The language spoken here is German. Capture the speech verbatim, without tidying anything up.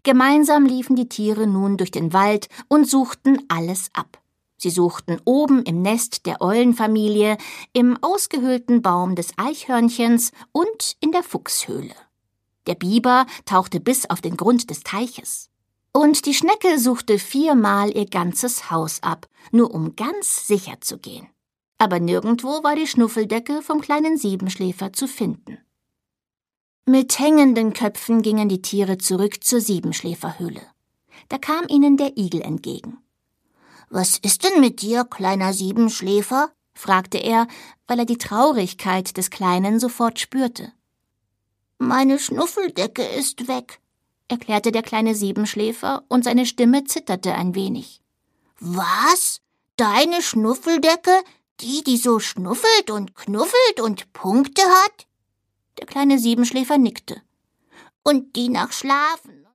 Gemeinsam liefen die Tiere nun durch den Wald und suchten alles ab. Sie suchten oben im Nest der Eulenfamilie, im ausgehöhlten Baum des Eichhörnchens und in der Fuchshöhle. Der Biber tauchte bis auf den Grund des Teiches. Und die Schnecke suchte viermal ihr ganzes Haus ab, nur um ganz sicher zu gehen. Aber nirgendwo war die Schnuffeldecke vom kleinen Siebenschläfer zu finden. Mit hängenden Köpfen gingen die Tiere zurück zur Siebenschläferhöhle. Da kam ihnen der Igel entgegen. »Was ist denn mit dir, kleiner Siebenschläfer?« fragte er, weil er die Traurigkeit des Kleinen sofort spürte. »Meine Schnuffeldecke ist weg«, erklärte der kleine Siebenschläfer, und seine Stimme zitterte ein wenig. »Was? Deine Schnuffeldecke? Die, die so schnuffelt und knuffelt und Punkte hat?« Der kleine Siebenschläfer nickte. »Und die nach Schlafen